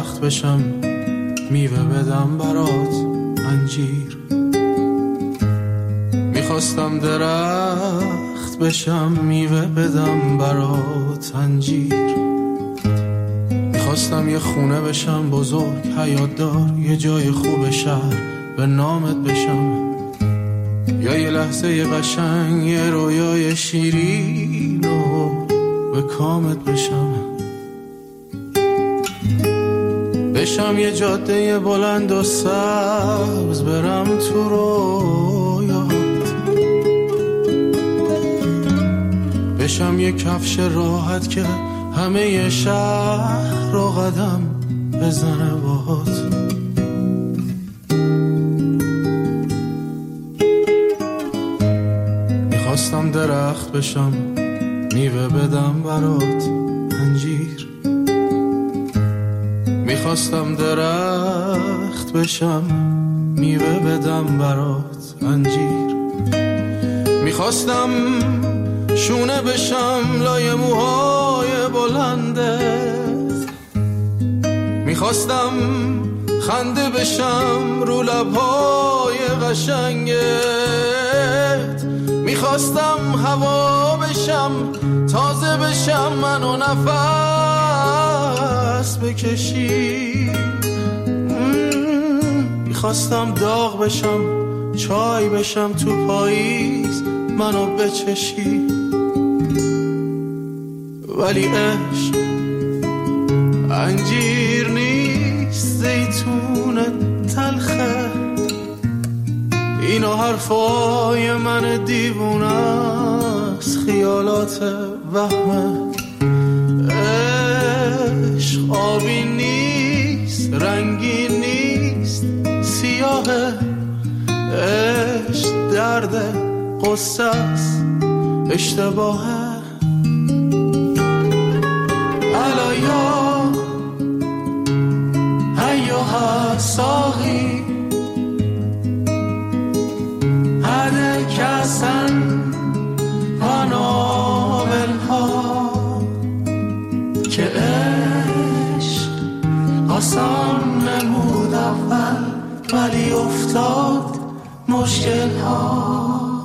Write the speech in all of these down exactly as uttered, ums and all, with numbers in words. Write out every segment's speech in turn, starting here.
درخت بشم میوه بدم برات انجیر. میخواستم درخت بشم میوه بدم برات انجیر. میخواستم یه خونه بشم بزرگ حیات دار، یه جای خوب شهر به نامت بشم، یا یه لحظه یه قشنگ یه رویای شیرین و به کامت بشم. بشم یه جاده بلند و سبز برم تو رویات. بشم یه کفش راحت که همه شهر رو قدم بزنه باهات. میخواستم درخت بشم میوه بدم برات انجیر. میخواستم درخت بشم میوه بدم برات انجیر. میخواستم شونه بشم لای موهای بلندت. میخواستم خنده بشم رو لبهای قشنگت. میخواستم هوا بشم تازه بشم منو نفس بکشی. میخواستم داغ بشم چای بشم تو پاییز منو بچشی. ولی عشق انجیر نیست زیتون تلخه. اینا حرفای من دیوونه است خیالات وهمه. عشق آبی نیست رنگی نیست سیاهه. عشق درد قصه است اشتباهه. الایا ایها ساقی هده کسن پاناولها که عشق آسان نمود اول ولی افتاد مشکل ها.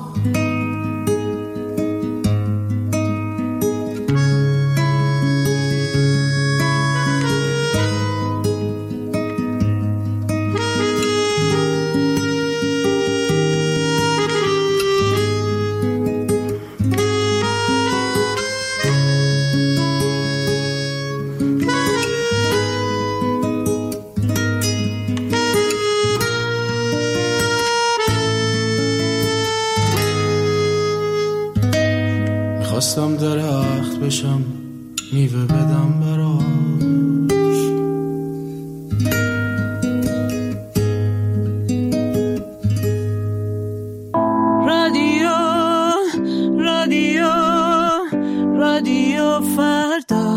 میخواستم درخت بشم میوه بدم براش. رادیو رادیو رادیو فردا.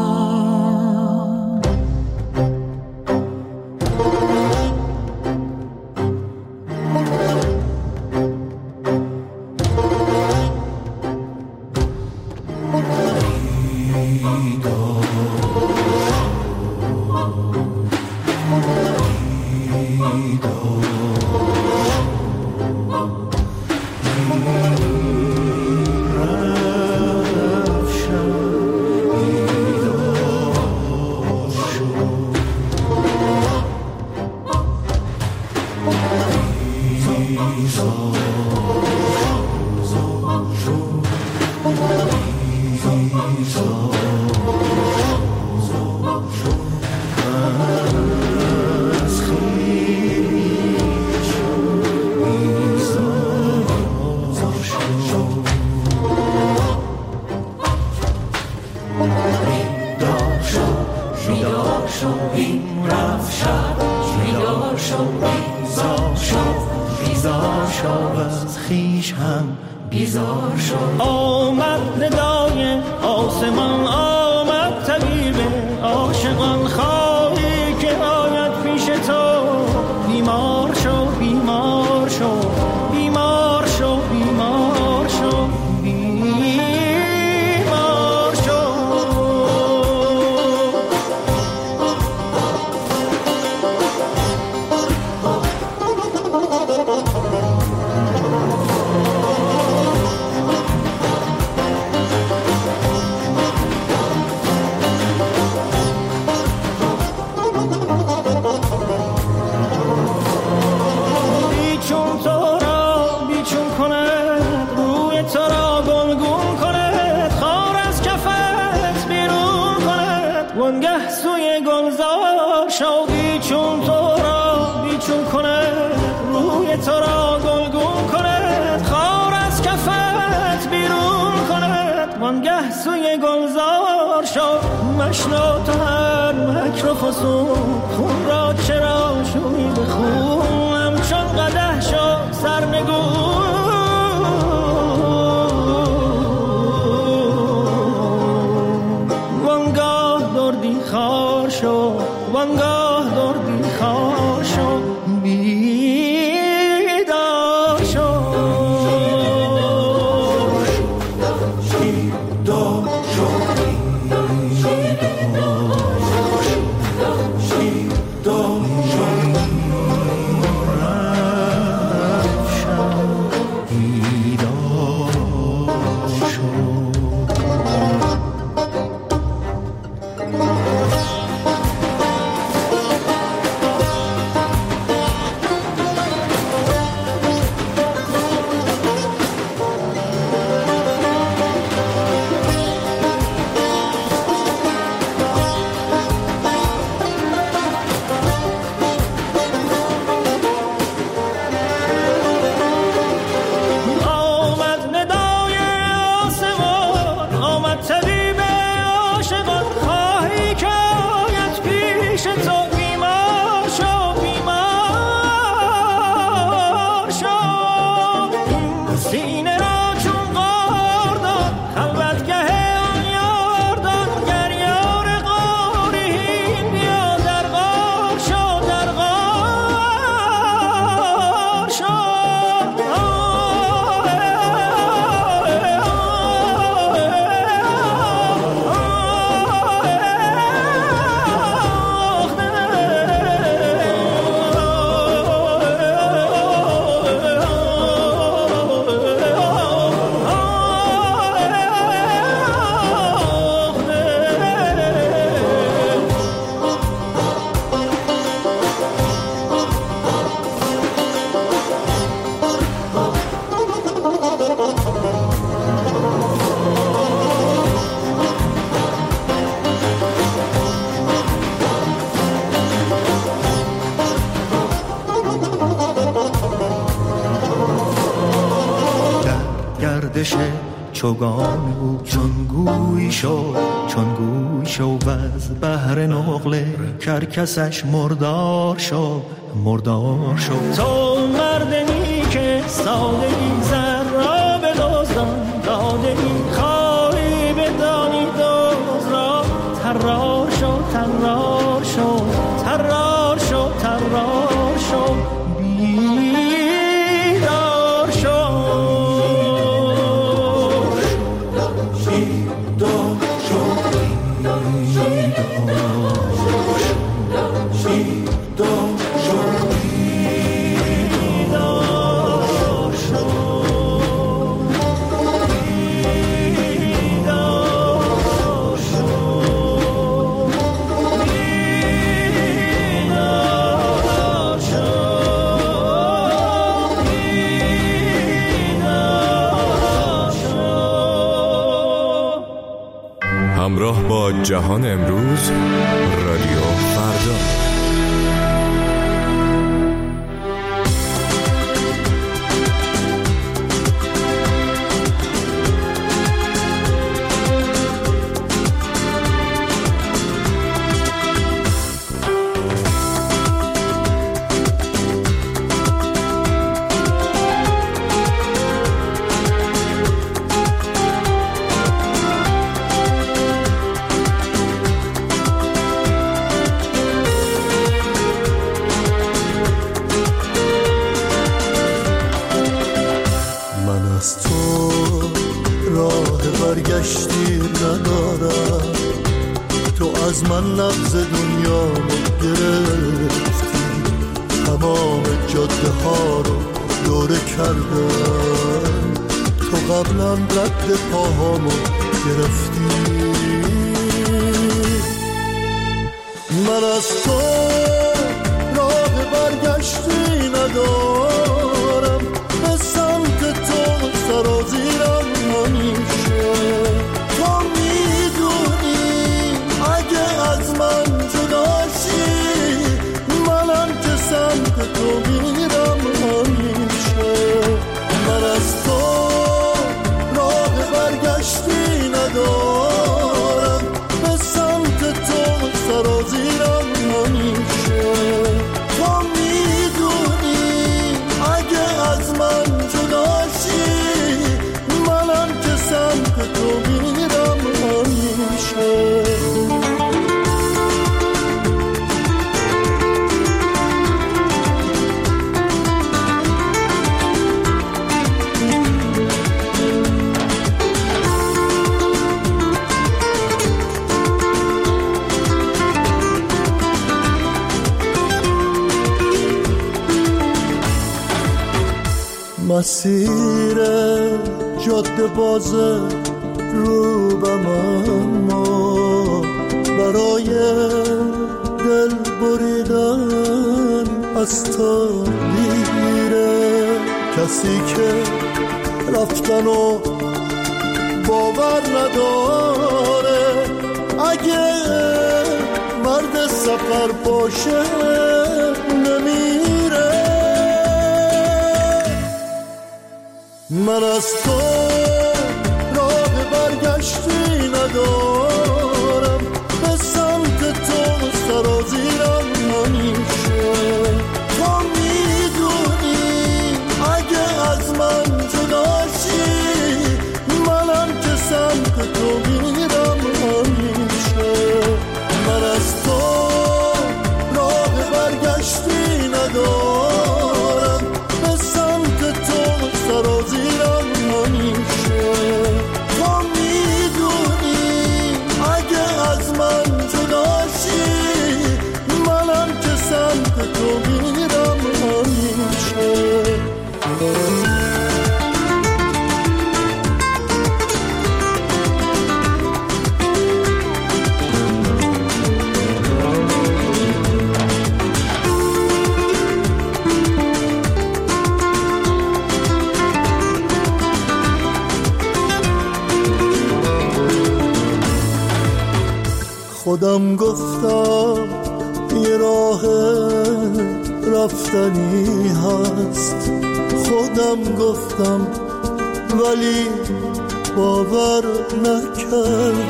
وانگه سوی گلزار شو مشنو تو هر مکر و فسون خون را چرا شوی به خون همچون قدح شو سرنگون وانگاه دردی خار شو وانگاه دردی خار شو بیدار شو چوگان او چون گوی شو چون گوی شو و از بحر نقله کرکسش مردار شو مردار شو تو مردمی که ساده ای زر را به دزدان داده ای خواهی بدانی دوز را ترار شو ترار شو ترار شو ترار شو بیدار شو همراه با جهان امروز رادیو فردا. برگشتی ندارم تو از من نبض دنیا گرفتی تمام جاده ها رو دوره کردم تو قبلا رد پاهامو گرفتی من از تو راه برگشتی ندارم به سمت تو سرازیرم همیشه تو میدونی اگه از من جداشی منم که سمت تو میرم همیشه من از تو راه برگشتی ندارم مسیر جاده باز روبم، اما برای دل بریدن از تا دیره. کسی که رفتن و باور نداره، اگه مرد سفر باشه نمیره. من از تو راه برگشتی ندارم، به سمت تو سرازیرم همیشه. تو میدونی اگه از من جداشی، منم که سمت تو میرم همیشه. من از تو راه برگشتی ندارم، به سمت تو سرازیرم همیشه. تو میدونی اگه از من جداشی، منم که سمت تو میرم همیشه. خودم گفتم یه راه رفتنی هست، خودم گفتم ولی باور نکردم.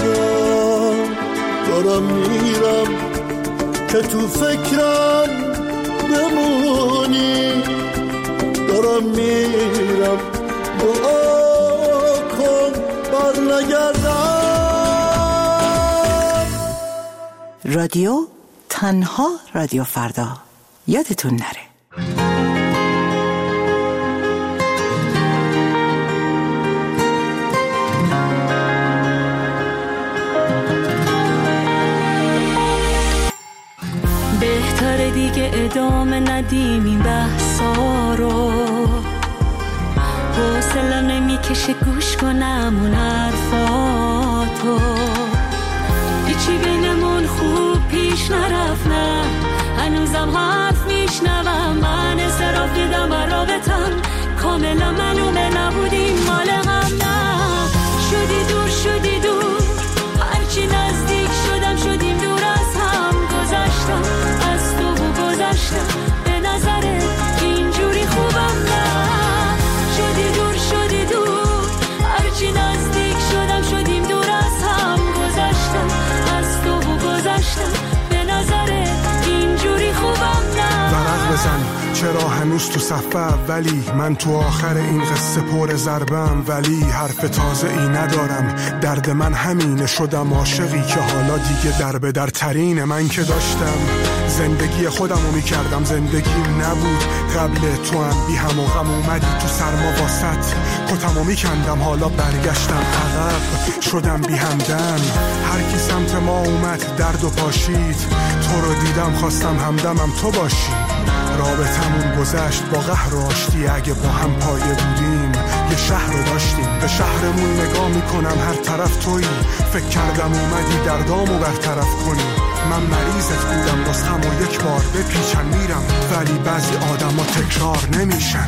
دارم میرم که تو فکرم بمونی، دارم میرم دعا کن بر نگردم. رادیو تنها رادیو فردا، یادتون نره. بهتره دیگه ادامه ندیم این بحثا رو، حوصله‌ام نمیکشه گوش کنم اون حرفاتو. هیچی بینمون خوب پیش نرفت، نه هنوزم حرف میشنوم. من اعتراف دیدم بر رابطم، کاملا معلومه نبودیم مال هم. نه شدی دور شدی دور، هرچی نزدیک شدم شدیم دور از هم. گذشتم از تو و گذشتم، به نظرت اینجوری خوبم؟ نه شدی دور شدی دور، هرچی نزدیک شدم شدیم دور از هم. گذشتم از تو و گذشتم، به نظرت اینجوری خوبم؟ نه ورق بزن چرا هنوز تو صف اولی، من تو آخر این قصه پر ضربم، ولی حرف تازه ای ندارم. درد من همینه، شدم عاشقی که حالا دیگه در به در ترینه. من که داشتم زندگی خودمو میکردم، زندگیم نبود قبل تو هم بی هم و غم. اومدی تو سرما واسط کتمو میکندم، حالا برگشتم عقب شدم بی همدم. هر کی سمت ما اومد درد و پاشید، تو رو دیدم خواستم همدمم تو باشی. رابطمون گذشت با قهر و آشتی، اگه با هم پایه بودیم یه شهر رو داشتیم. به شهرمون نگاه میکنم هر طرف تویی، فکر کردم اومدی دردامو برطرف کنی. من مریضت بودم نسخم و یک بار بپیچن میرم، ولی بعضی آدم ها تکرار نمیشن.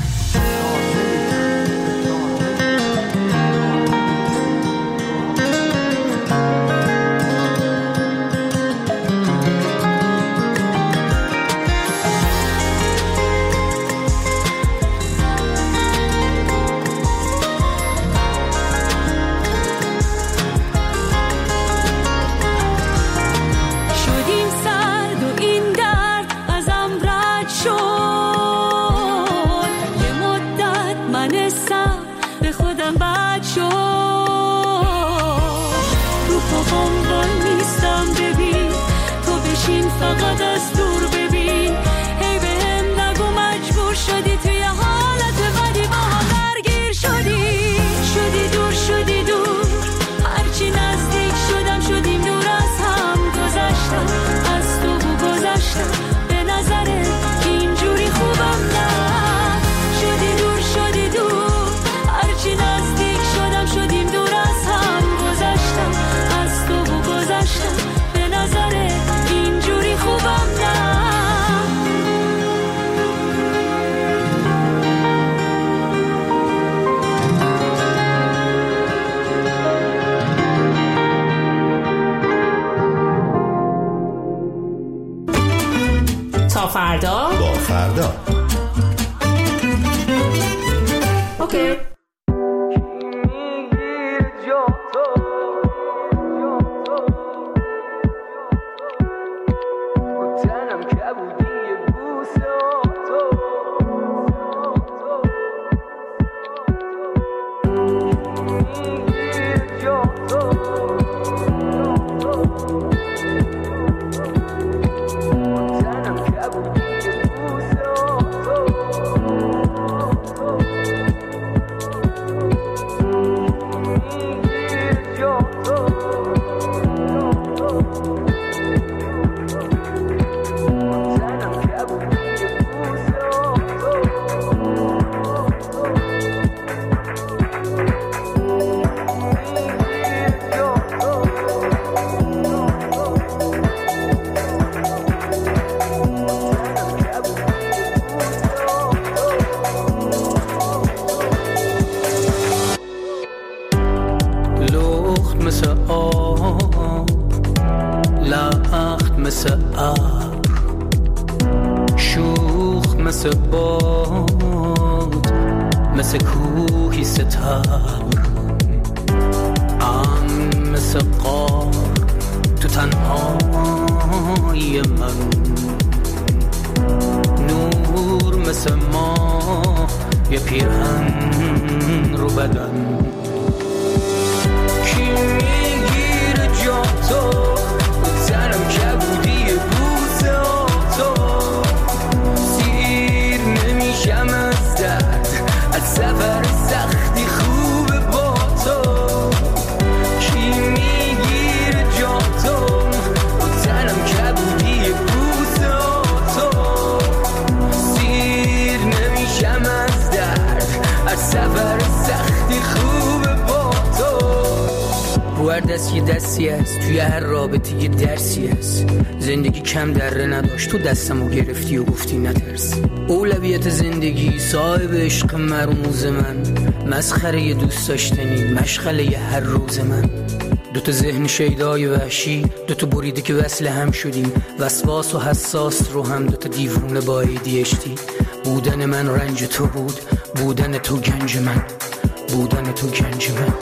فقط از دور ببین، هی به هم نگو مجبور شدی توی حالت بدی با هم درگیر شدی. شدی دور شدی دور، هرچی نزدیک شدم شدیم دور از هم. گذشتم از تو و گذشتم، به نظرت اینجوری خوبم؟ نه شدی دور شدی دور، فردا با فردا. اوکی. تو دستمو گرفتی و گفتی نترس. اولویت زندگی صاحب عشق مرموز من، مسخره دوست داشتنی مشغله هر روز من. دوتا ذهن شیدای وحشی، دوتا بریده که وصل هم شدیم، وسواس و حساس رو هم دوتا دیوونه با ای دی اچ دی. بودن من رنج تو بود، بودن تو گنج من، بودن تو گنج من.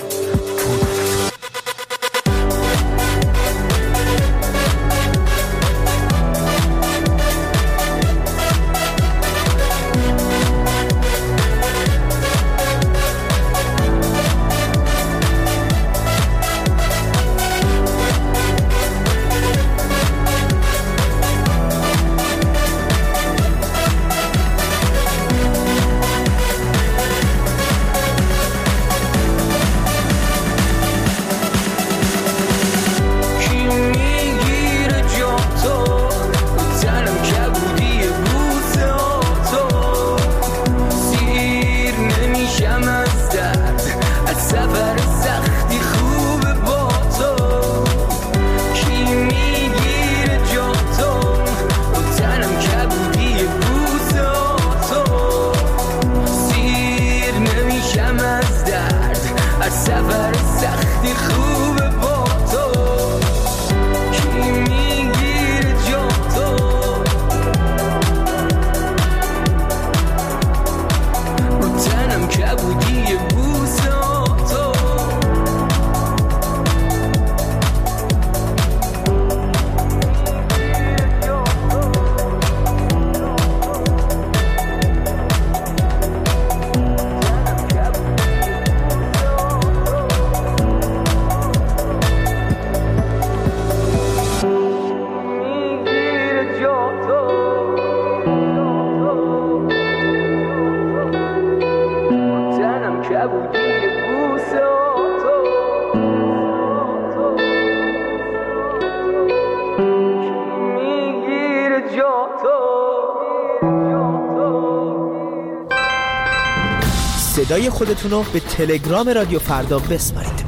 صدای خودتون رو به تلگرام رادیو فردا بسپارید.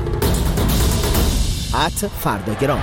ات فرداگرام.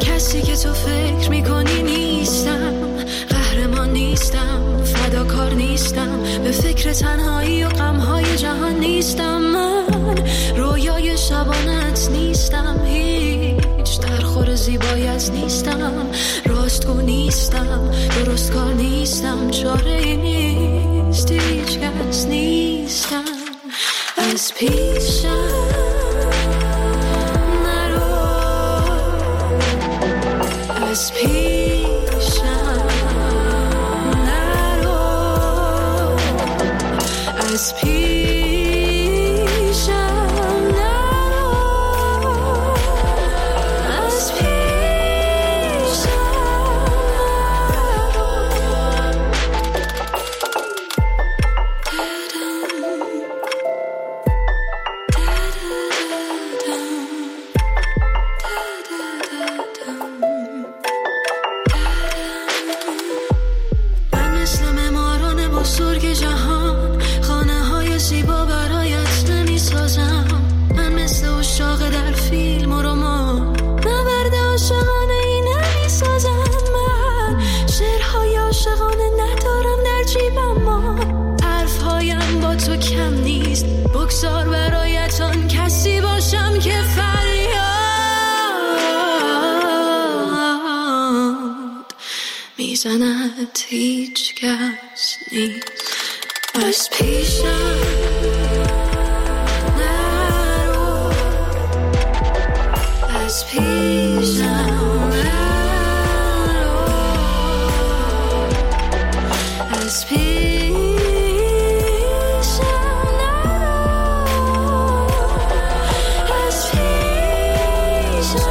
کسی که تو فکر میکنی نیستم، قهرمان نیستم، فداکار نیستم، به فکر تنهایی و غمهای جهان نیستم. من رویای شبانت نیستم، هیچ درخور زیبایت نیستم، راستگو نیستم، درست کار نیستم، چاره نیست، هیچ کس نیستم. از پیشم از پیشم نرو، از پیشم نرو، از پیشم بزرگ جهان، خانه های زیبا برایت نمی سازم. من مثل اشاق در فیلم و رمان، نبرد عاشقانه ای نمی سازم. من شعرهای عاشقانه ندارم در جیبم، ما حرفهایم با تو کم نیست. بگذار برایت آن کسی باشم که فریاد میزند، هیچ کس نیست. از پیشم نرو، از پیشم نرو، از پیشم نرو، از پیشم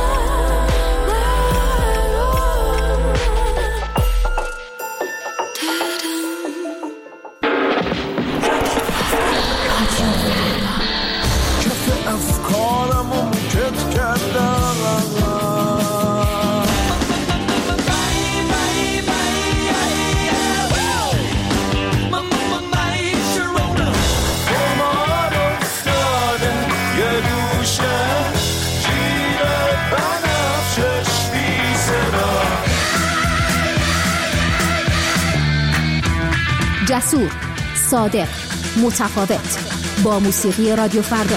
جسور، صادق، متفاوت، با موسیقی رادیو فردا.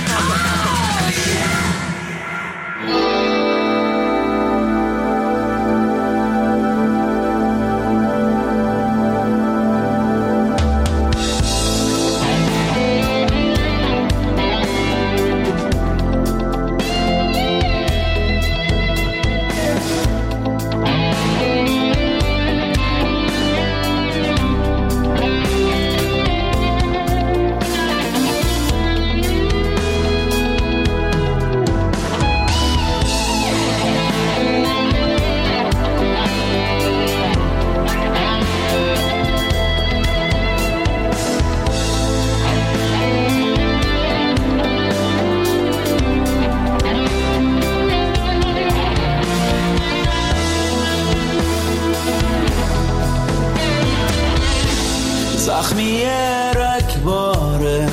زخمی رگباره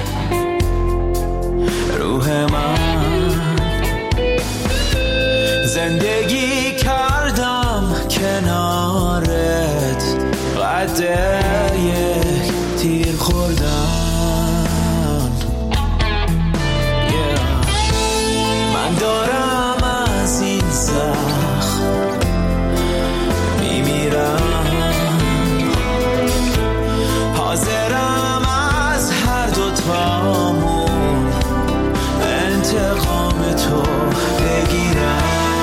روح من، زندگی کردم کنارت، قد یک تیر خوردم. yeah. من دارم از این زخم میمیرم، حاضرم از هر دو تامون انتقام تو بگیرم.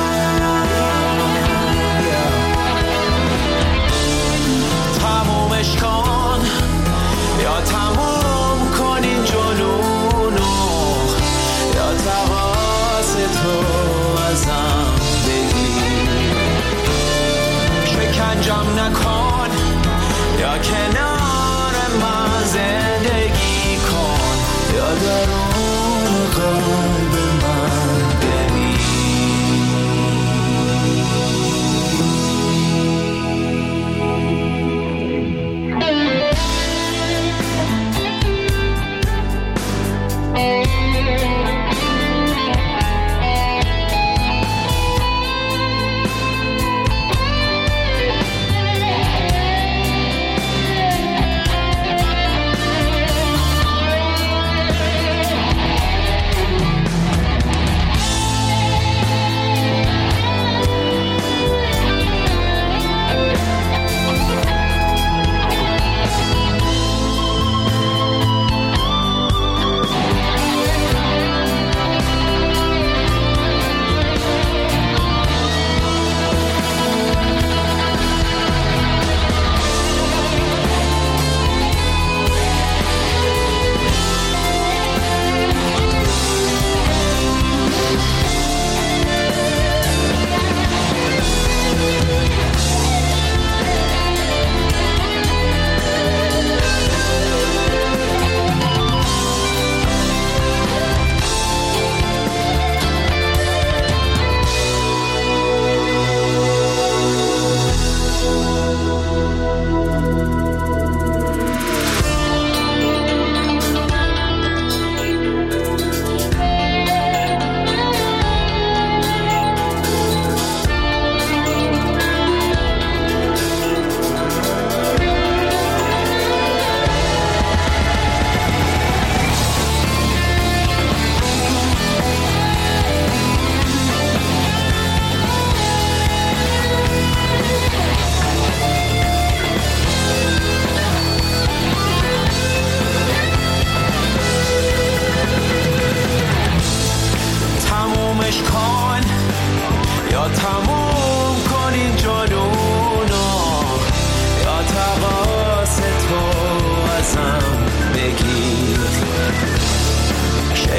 تمومش کن یا تموم کن این جنونو، یا تقاض تو ازم بگیر. شکنجم نکن یا کنار من زندگی کن، یا درون قلب من ببین.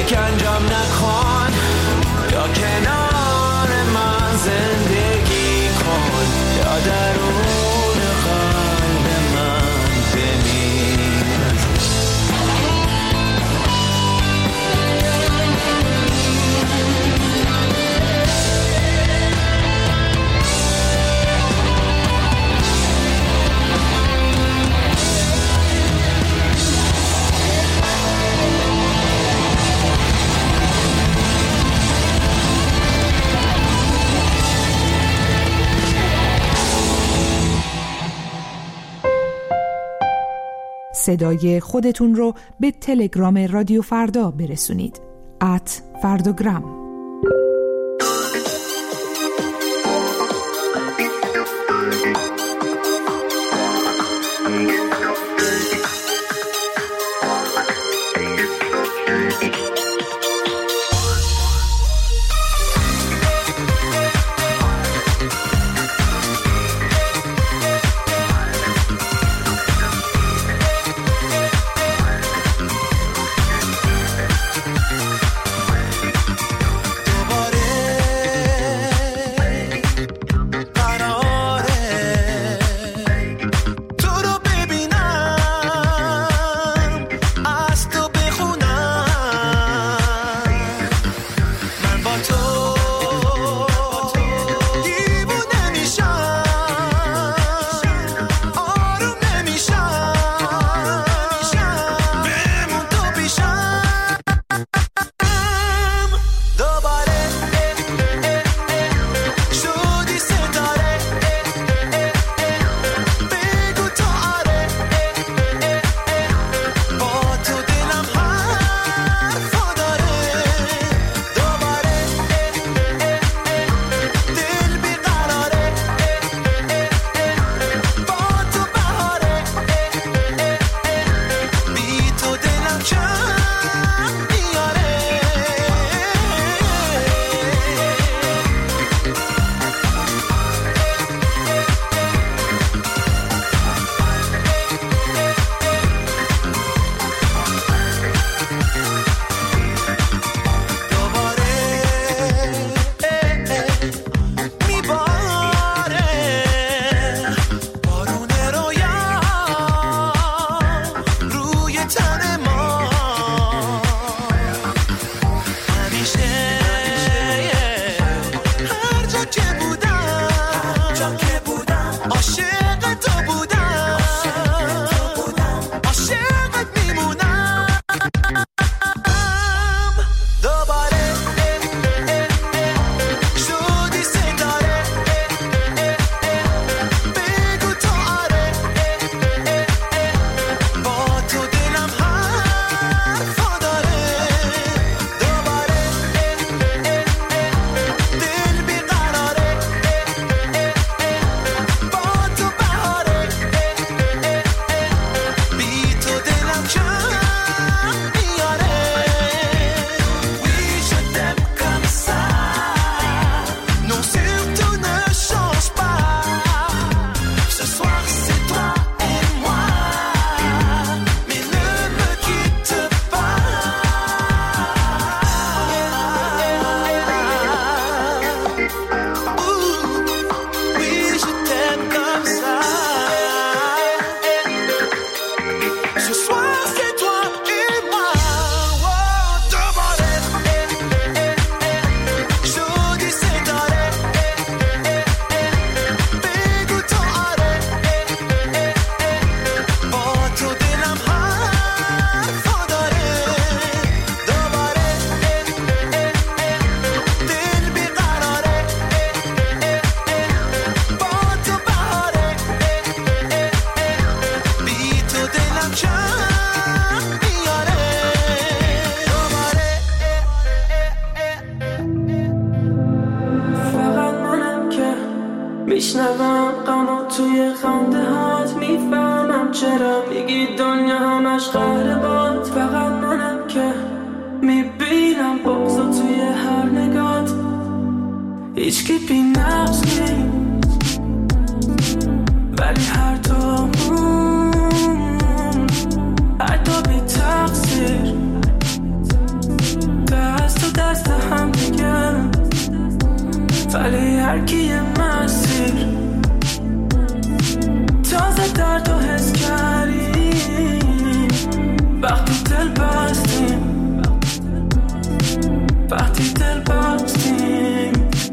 شکنجم نکن، یا کنار من زندگی کن، یا درون قلب من بمیر. صدای خودتون رو به تلگرام رادیو فردا برسونید. ات فرداگرام. میشنوم غمو توی خنده هات، میفهمم چرا میگی دنیا همش قهر باد. فقط منم که میبینم بغضو توی هر نگات، هیچ کی بی نقص نیست ولی هر تو حتی بی تقصیر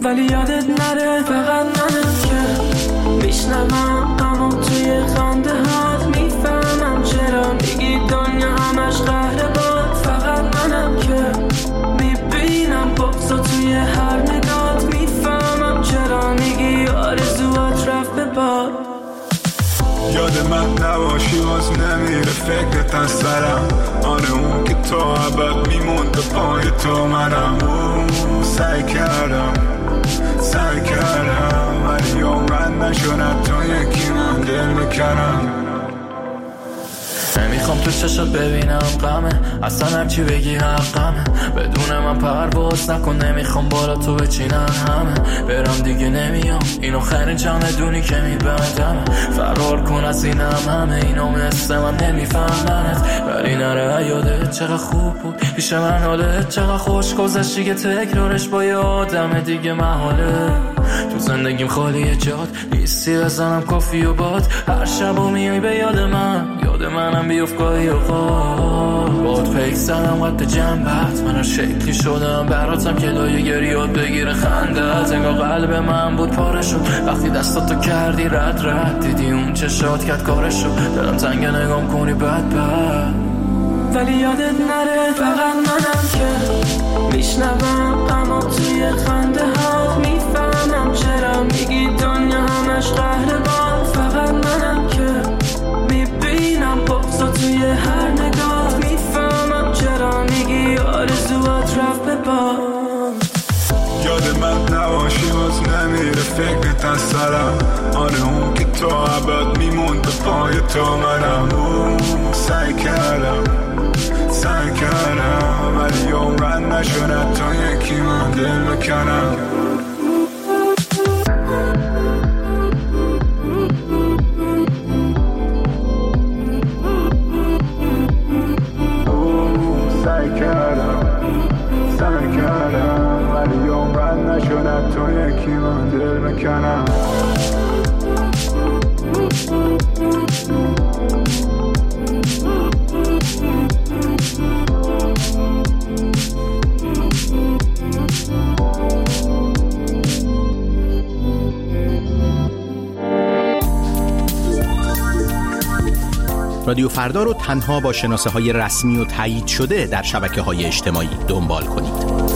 ولی یادت نره فقط منم که میشنوم، اما توی خنده هات میفهمم چرا میگی دنیا همش قهر باد. فقط منم که میبینم بغضا توی هر نگات، میفهمم چرا میگی آرزوات رفت به باد. یاد من نباشی باز نمیره فکرت از سرم، آره اون که تو عبد میموند پای تو منم. سعی کردم سعی کردم ولی عمرن نشدم تو یکی من دل میکنم. نمیخوام تو چشات ببینم غمه، اصلا هرچی بگی حقمه. بدون من پرواز نکن، نمیخوام بالا تو بچینن همه. برم دیگه نمیام، اینو خیلی جمع دونی که میبندم. فرار کن از اینم همه، اینو مثل من نمیفهمنت. ولی نره یادت چقدر خوب بود پیش من، حالت چقدر خوش گذشتی که تکرارش با یه آدم دیگه محاله. تو زندگیم خالی جاد نیستی، بزنم کافی و باد. هر شب و میای به یاد من، یاد منم بیفت گاهی اوقات. باد پیک زدم قد جنبت، من هر شکلی شدم براتم که لایه گریات بگیره خندت. انگار قلب من بود پاره شد وقتی دستاتو کردی رد رد. دیدی اون چشات کرد کارشو، دلم تنگ نگام کنی بد بد. ولی یادت نره فقط منم که میشنوم، اما توی خنده هات میفهمم چرا میگی دنیا همش قهر باد. فقط منم که میبینم بغضا توی هر نگاه، میفهمم چرا میگی آرزوات رفت به باد. یاد من نباشی باز نمیره فکرت از سرم، آره اون که تو عبد میموند پای تو منم. سعی کردم سعی کردم ولی عمرن نشدم تو یکی من دل میکنم. سعی کردم سعی کردم ولی عمرن نشدم تو یکی من دل میکنم. رادیو فردا رو تنها با شناسه های رسمی و تایید شده در شبکه های اجتماعی دنبال کنید.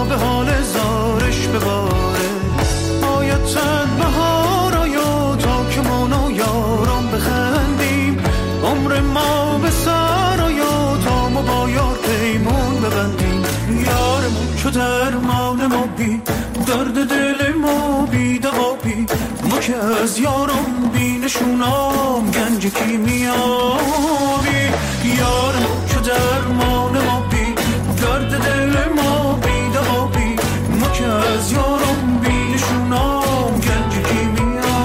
به حال زارش بباره. باید چند بهار آیا تا که ما و یاران بخندیم، عمر ما به سر آیا تا ما با یار پیمون ببندیم. یارمون چو درمان ما بی درد دل ما بی دوا بی، ما که از یارم بی نشونام گنج کیمیابی. یارمون چو درمان ما بی درد دل ما بی دوا بی، ما که از یارم بی نشونام گنج کیمیابی.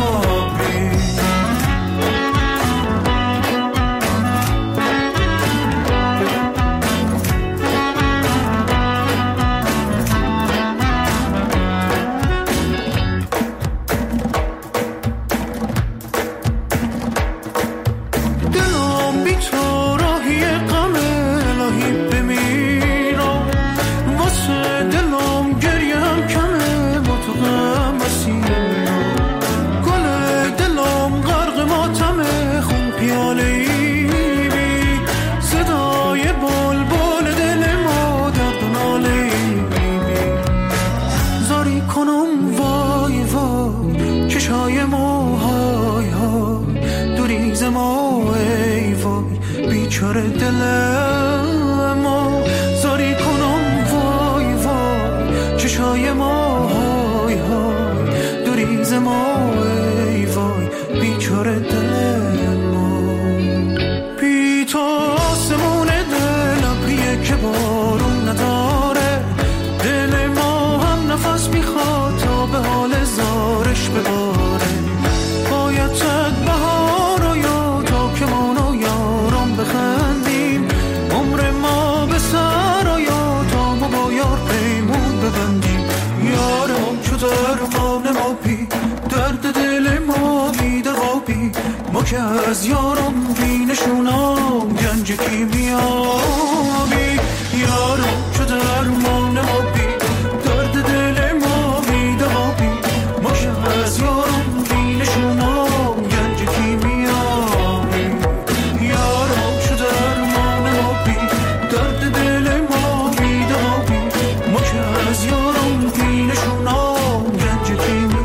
که از یارم بی نشونام گنج کیمیابی. یارم چو درمان ما بی درد دل ما بی دوا بی، ما که از یارم بی نشونام گنج کیمیابی. یارم چو درمان ما بی درد دل ما بی دوا بی، ما که از یارم بی نشونام گنج کیمیابی.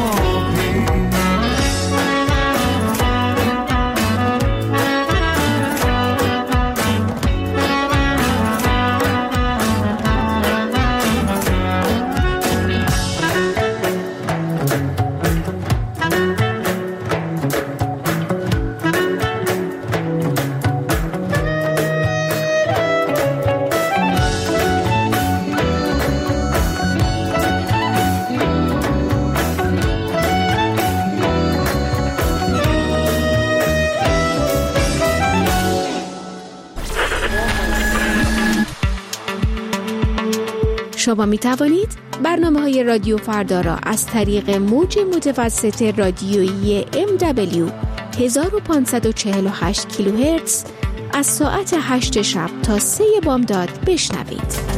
شما می توانید برنامه های رادیو فردا را از طریق موج متوسط رادیویی ام دبلیو هزار و پانصد و چهل و هشت کیلوهرتز از ساعت هشت شب تا سه بامداد بشنوید.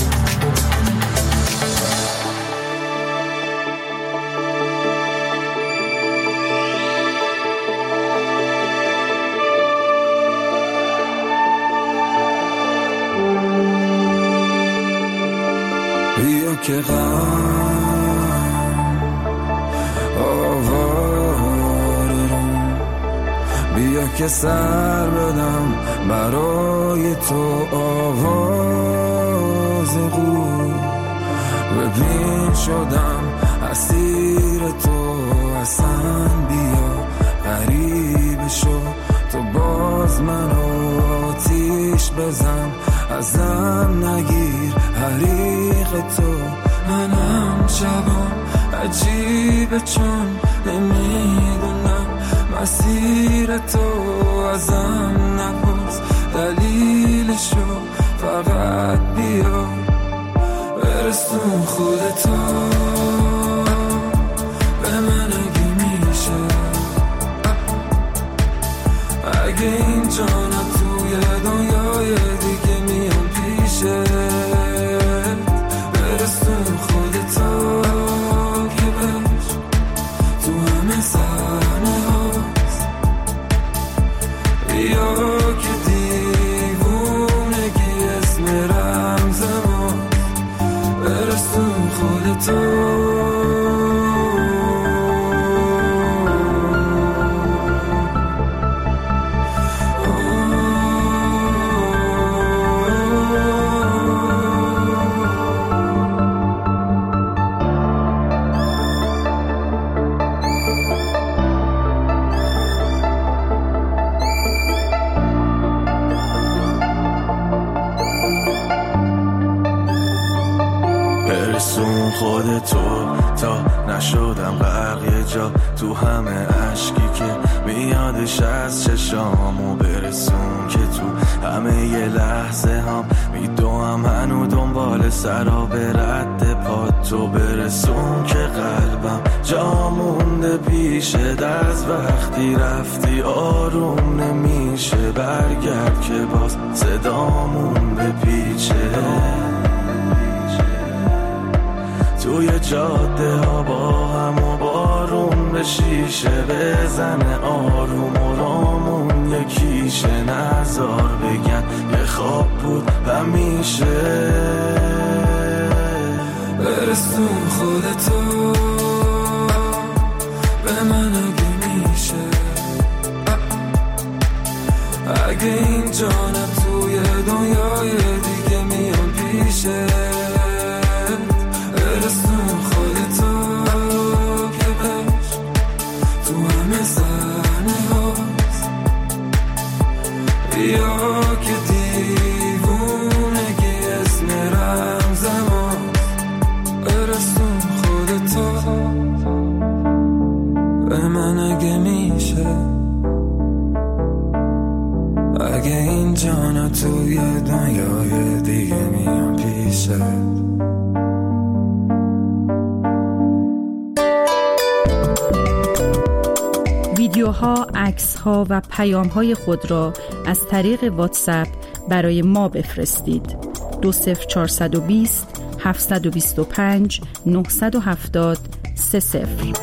که غم آواره رو بیا که سر بدم برای تو آواز قو ببین شدم اسیر تو اصلا بیا غریب شو تو باز منو آتیش بزن ازم نگیر حریق تو منم شبام عجیبه چون نمیدونم مسیر تو ازم نپرس دلیلشو فقط بیا برسون خودتو به من اگه میشه اگه این جانم توی دنیای دیگه میام پیشه برسون خودتو که بش تو همه صحنه هاست بیا که دیوونگی اسم رمز ماست برسون تو. برسون خودتو تا نشدم غرق یه جا تو همه عشقی که میادش از چشامو. برسون که تو همه یه لحظه هم میدوم هنو دنبال سراب رد پاتو. برسون که قلبم جا مونده پیشت از وقتی رفتی آروم نمیشه. برگرد که باز صدامون بپیچه توی جاده ها با هم و بارون به شیشه بزنه آروم و رامون یکیشه. نزار بگن یه خواب بود همیشه. برسون خودتو به من اگه میشه، اگه این جانم توی دنیای دیگه میام پیشه. برسون خودتو که بش تو همه صحنه هاست، یا که دیوونگی اسم رمزم هاست. برسون خودتو به من اگه میشه، اگه این جانا توی دنیای دیگه میام پیشه. ویدیوها، عکس‌ها و پیام‌های خود را از طریق واتساپ برای ما بفرستید. دو صفر چهارصد و بیست هفتصد و بیست و پنج نهصد و هفتاد سه صفر.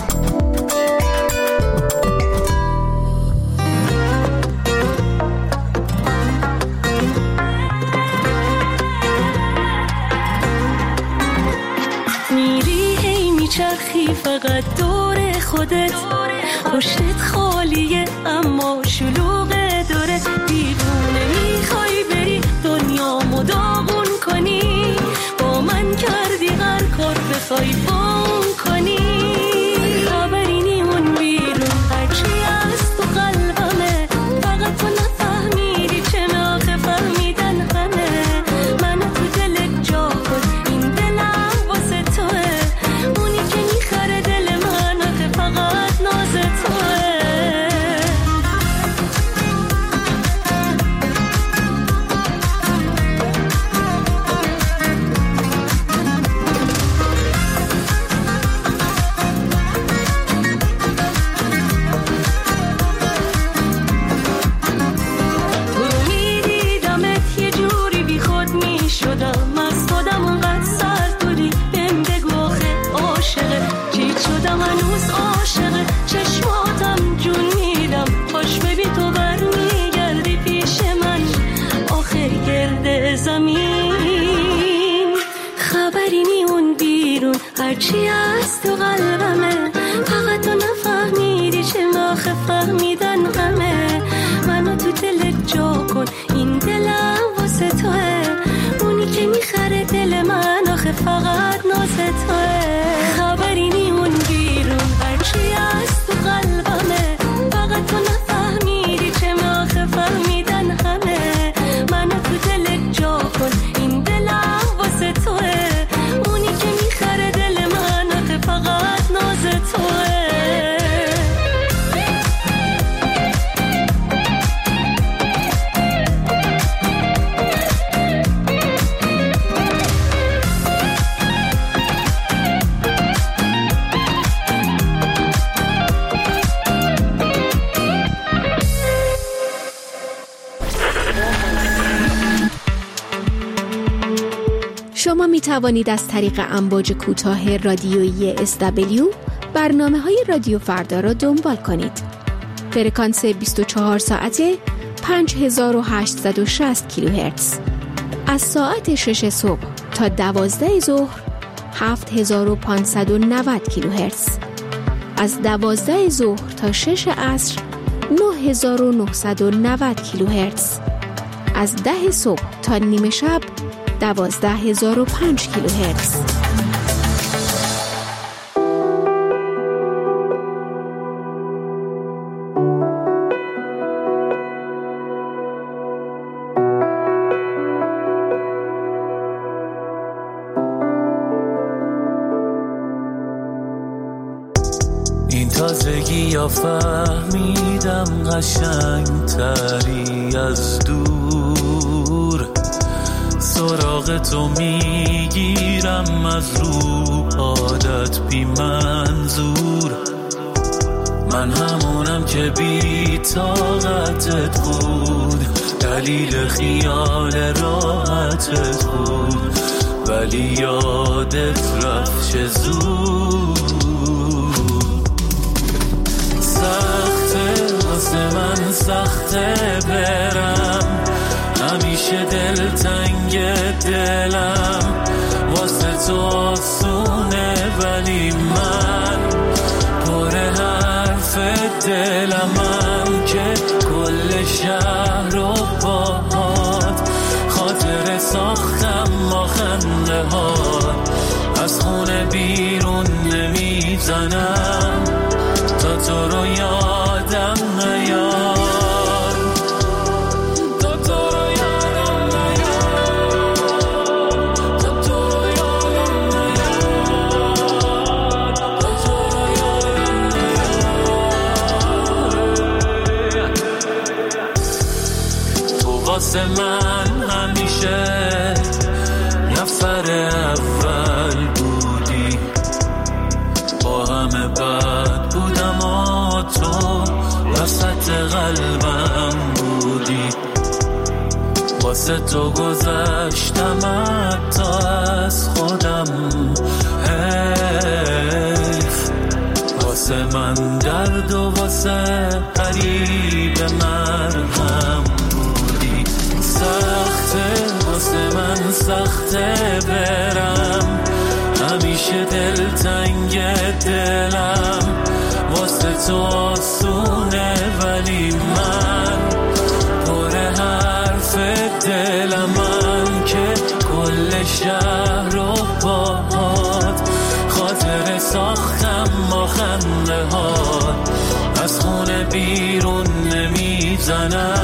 میری هی میچرخی فقط دور خودت، پشتت خالیه اما شلوغه داره. دیوونه میخوای بری دنیامو داغون کنی، با من کردی هر کار بخوای بام کنی. خبری نیمون بیرون هرچی از تو قلبمه، فقط تو نفهمیدی چه ناخه فهمیدن همه. من تو دلت جا کن، این دلم واسه توه، اونی که میخره دل من آخه فقط ناز توه. هرچی از تو قلبمه، فقط تو نفهمیدی چه ناخه فهمیدن همه. منو تو دلت جا کن، این دلم واسه توه، اونی که میخره دل من آخه فقط ناز توه. خبری نیمون بیرون هرچی از تو قلبمه، فقط تو نفهمیدی چه ناخه فهمیدن همه. منو تو دلت جا کن، این دلم واسه توه، اونی که میخره دل من آخه فقط ناز توه. شما می توانید از طریق امواج کوتاه رادیویی اس دبلیو برنامه های رادیو فردا را دنبال کنید. فرکانس بیست و چهار ساعته پنج هزار و هشتصد و شصت کیلوهرتز. از ساعت شش صبح تا دوازده ظهر هفت هزار و پانصد و نود کیلوهرتز. از دوازده ظهر تا شش عصر نه هزار و نهصد و نود کیلوهرتز. از ده صبح تا نیمه شب دوازده هزار و پنج کیلوهرتز. این تازگی یا فهمیدم قشنگ تری از دور، سراغ تو میگیرم از رو عادت بی منظور. من همونم که بی طاقتت بود، دلیل خیال راحتت بود، ولی یادت رفت چه زود. سخته واسه من سخته برم، همیشه دل تنگ دلم، واسه تو آسونه ولی من پر حرف دلمم که کل شهر رو باهات خاطر ساختم با خنده هات. از خونه بیرون نمیزنم تا تو رو یادم نیاد، تا تو رو یادم نیاد، تا تو رو یادم نیاد، تا تو رو یادم نیاد. تو واسه من همیشه نفر اول بودی، با همه بد بودم و تو وسط قلبم بودی. واسه تو گذشتم حتی از خودم، حیف. واسه من درد و واسه قریب مرهم بودی. سخته واسه من سخته برم، همیشه دل تنگ دلم، واسه تو آسونه ولی من پر حرف دلمم که کل شهر رو باهات خاطر ساختم با خنده هات. از خونه بیرون نمیزنم